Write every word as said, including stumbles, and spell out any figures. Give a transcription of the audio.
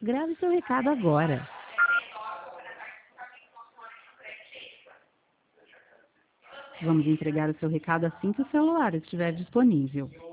Grave seu recado agora. Vamos entregar o seu recado assim que o celular estiver disponível.